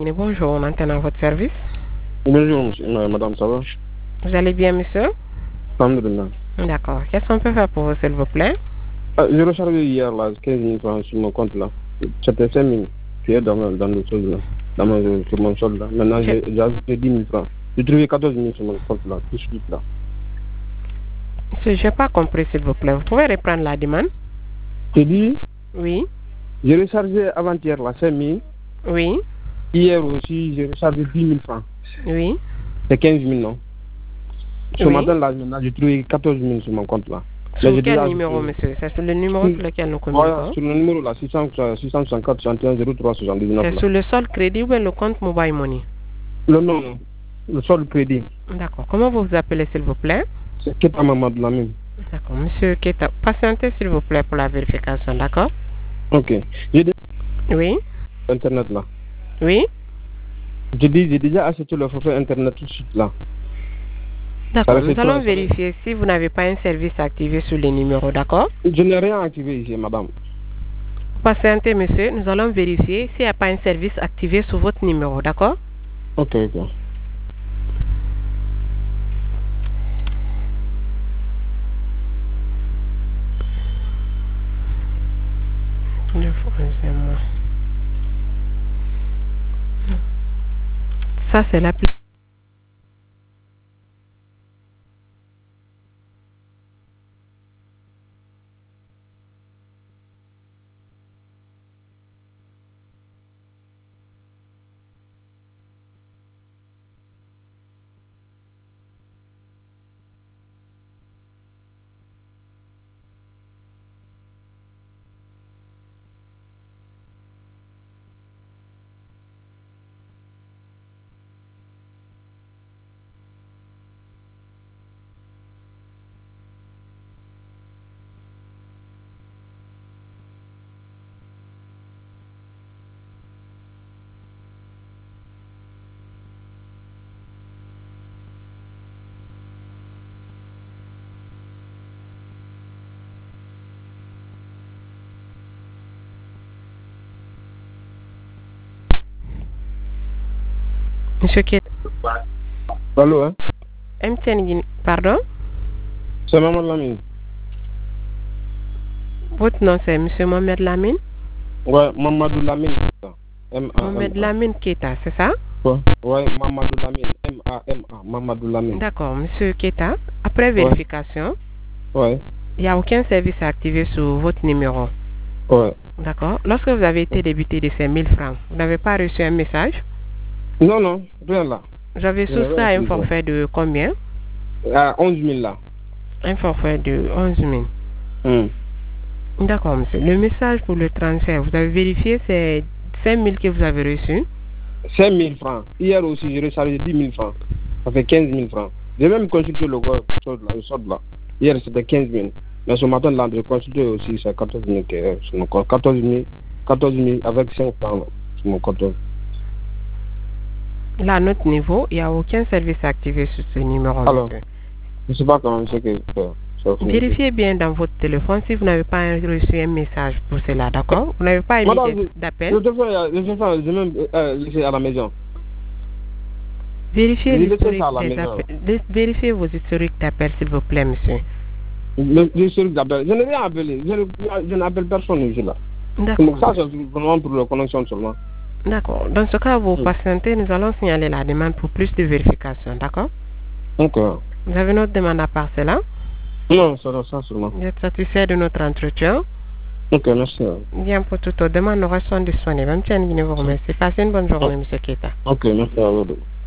Bonjour, on entend à votre service. Bonjour, madame, ça va? Vous allez bien, monsieur? Alhamdulillah. D'accord. Qu'est-ce qu'on peut faire pour vous, s'il vous plaît? J'ai rechargé hier là, 15 000 francs sur mon compte là. C'était 5 000 qui est dans le solde là, sur mon solde là. Maintenant, j'ai ajouté 10 000 francs. J'ai trouvé 14 000 sur mon compte là, tout de suite là. Monsieur, je n'ai pas compris, s'il vous plaît. Vous pouvez reprendre la demande? J'ai dit? Oui. J'ai rechargé avant-hier là, 5 000. Oui. Hier aussi, j'ai rechargé 10 000 francs. Oui. C'est 15 000, non? Ce Oui. matin là, maintenant, j'ai trouvé 14 000 sur mon compte là. Sur quel numéro, monsieur? C'est sur le numéro sur lequel nous communiquons? Ouais, sur le numéro là, 664 61 03 79. C'est sur le solde crédit ou bien le compte mobile money? Non. Le solde crédit. D'accord. Comment vous vous appelez, s'il vous plaît? C'est Keta Mamadou Lamine. D'accord. Monsieur Keta, patientez, s'il vous plaît, pour la vérification, d'accord? Ok. J'ai déjà Oui. Internet là. Oui. J'ai déjà acheté le forfait Internet tout de suite là. D'accord. Nous allons vérifier si vous n'avez pas un service activé sur les numéros, d'accord? Je n'ai rien activé ici, madame. Patientez, monsieur. Nous allons vérifier s'il n'y a pas un service activé sur votre numéro, d'accord? Ok. Ça, c'est l'appli. Monsieur Keta. Allô, hein? MTN, pardon? C'est Mamadou Lamine. Votre nom, c'est monsieur Mohamed Lamine? Ouais, Mamadou Lamine. Mohamed Lamine Keta, c'est ça? Ouais, Mamadou Lamine. M-A-M-A. Mamadou Lamine. D'accord, monsieur Keta. Après vérification, ouais. Il n'y a aucun service activé sur votre numéro. Ouais. D'accord. Lorsque vous avez été débuté de ces 1000 francs, vous n'avez pas reçu un message? Non, rien là. Vous avez souscrit un forfait de combien? 11 000 là. Un forfait de 11 000. D'accord, monsieur. Le message pour le transfert, vous avez vérifié, c'est 5 000 que vous avez reçu? 5 000 francs. Hier aussi, j'ai rechargé 10 000 francs. Ça fait 15 000 francs. J'ai même consulté le solde là. Hier, c'était 15 000. Mais ce matin, là, j'ai consulté aussi, c'est 14 000 sur mon compte. 14 000 avec 5 francs sur mon compte. Là, à notre niveau, il n'y a aucun service activé sur ce numéro. Alors, je ne sais pas comment c'est que vérifiez bien dans votre téléphone si vous n'avez pas reçu un message pour cela, d'accord? Vous n'avez pas émis d'appel? J'ai même laissé à la maison. Vérifiez vos historiques d'appel, s'il vous plaît, monsieur. L'historique d'appel. Je n'ai rien appelé. Je n'appelle personne ici là. D'accord. Ça, c'est vraiment pour la connexion seulement. D'accord. Dans ce cas, vous patientez, nous allons signaler la demande pour plus de vérification, d'accord? D'accord. Vous avez une autre demande à part cela? Non, c'est ça seulement. Vous êtes satisfait de notre entretien? Ok, merci. Bien, pour toute autre demande, nous restons disponibles. Même si vous remercie. Passez une bonne journée, M. Keta. Ok, merci à vous.